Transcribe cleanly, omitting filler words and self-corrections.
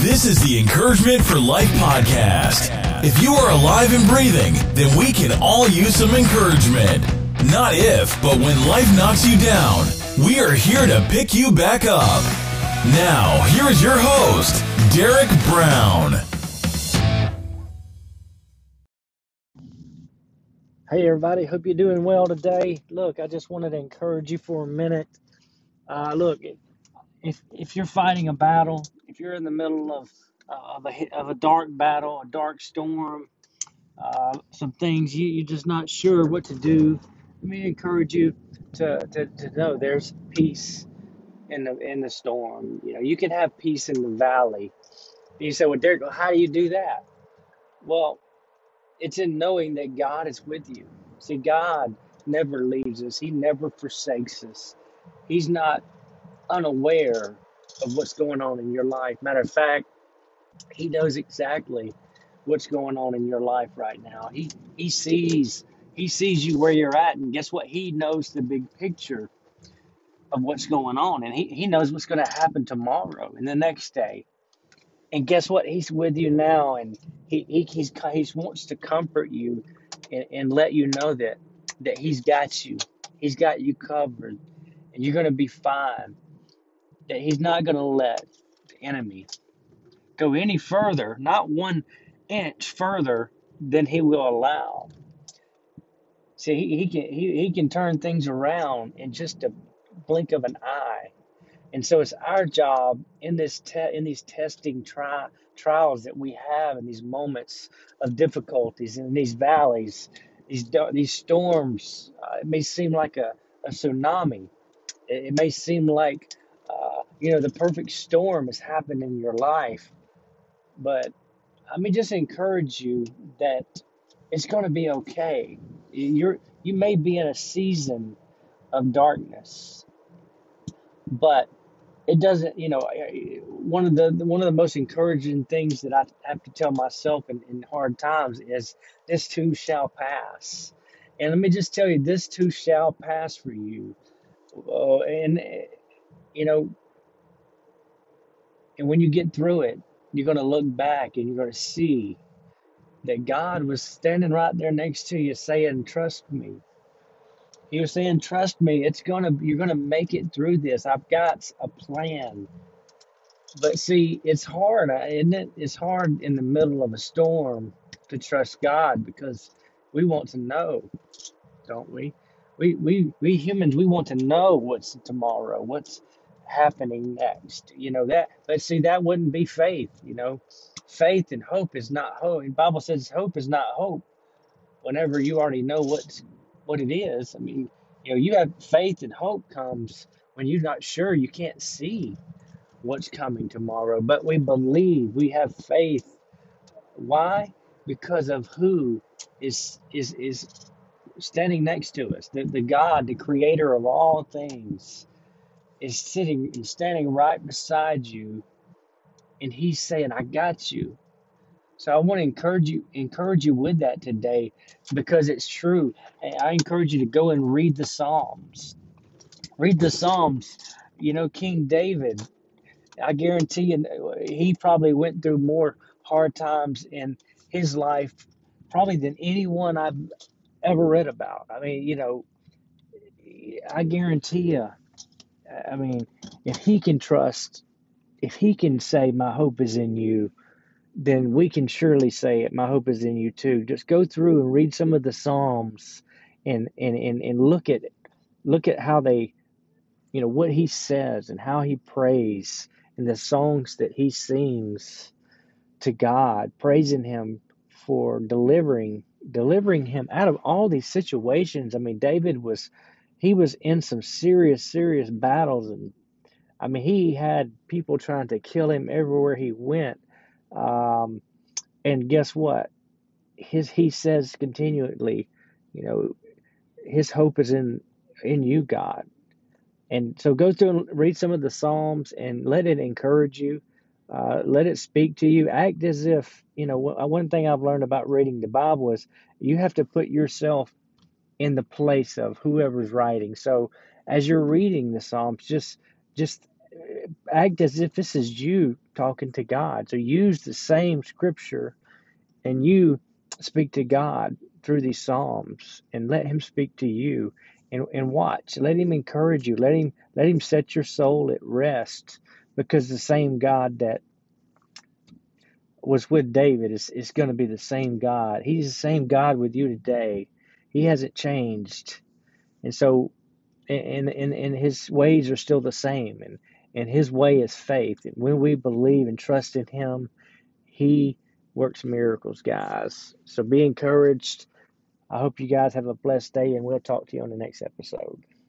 This is the Encouragement for Life podcast. If you are alive and breathing, then we can all use some encouragement. Not if, but when life knocks you down, we are here to pick you back up. Now, here is your host, Derek Brown. Hey everybody, hope you're doing well today. Look, I just wanted to encourage you for a minute. Look, if you're fighting a battle, if you're in the middle of a dark battle, a dark storm, some things you're just not sure what to do, let me encourage you to know there's peace in the storm. You know, you can have peace in the valley. And you say, well, Derek, how do you do that? Well, it's in knowing that God is with you. See, God never leaves us. He never forsakes us. He's not unaware of what's going on in your life. Matter of fact, He knows exactly what's going on in your life right now. He sees you where you're at, and guess what? He knows the big picture of what's going on, and he knows what's going to happen tomorrow and the next day. And guess what? He's with you now, and he wants to comfort you and let you know that He's got you. He's got you covered, and you're going to be fine. That He's not going to let the enemy go any further, not 1 inch further than He will allow. See, he can turn things around in just a blink of an eye. And so it's our job in these testing trials that we have, in these moments of difficulties, in these valleys, these storms. It may seem like a tsunami. It may seem like the perfect storm has happened in your life. But let me just encourage you that it's going to be okay. You may be in a season of darkness, but it doesn't, one of the most encouraging things that I have to tell myself in hard times is this too shall pass. And let me just tell you, this too shall pass for you. And when you get through it, you're going to look back and you're going to see that God was standing right there next to you saying, trust me. He was saying, trust me, you're gonna make it through this. I've got a plan. But see, it's hard, isn't it? It's hard in the middle of a storm to trust God, because we want to know, don't we? We humans, we want to know what's tomorrow, what's happening next. But see, that wouldn't be faith. Faith and hope is not hope. The Bible says hope is not hope whenever you already know what it is. I mean, you have faith, and hope comes when you're not sure, you can't see what's coming tomorrow. But we believe, we have faith. Why? Because of who is standing next to us. The God, the creator of all things, is standing right beside you, and He's saying, I got you. So I want to encourage you with that today, because it's true. I encourage you to go and read the Psalms. Read the Psalms. King David, I guarantee you, he probably went through more hard times in his life probably than anyone I've ever read about. I mean, I guarantee you, if he can trust, if he can say, my hope is in you, then we can surely say it. My hope is in you too. Just go through and read some of the Psalms and look at how they, what he says and how he prays, and the songs that he sings to God, praising Him for delivering him out of all these situations. I mean, David was in some serious battles, and I mean, he had people trying to kill him everywhere he went. And guess what? He says continually, his hope is in you, God. And so go through and read some of the Psalms and let it encourage you. Let it speak to you. Act as if, one thing I've learned about reading the Bible is you have to put yourself in the place of whoever's writing. So as you're reading the Psalms, just act as if this is you talking to God. So use the same scripture and you speak to God through these Psalms and let Him speak to you and watch. Let Him encourage you. Let him set your soul at rest because the same God that was with David is going to be the same God. He's the same God with you today. He hasn't changed. And so and his ways are still the same and his way is faith. And when we believe and trust in him, he works miracles, guys. So be encouraged. I hope you guys have a blessed day, and we'll talk to you on the next episode.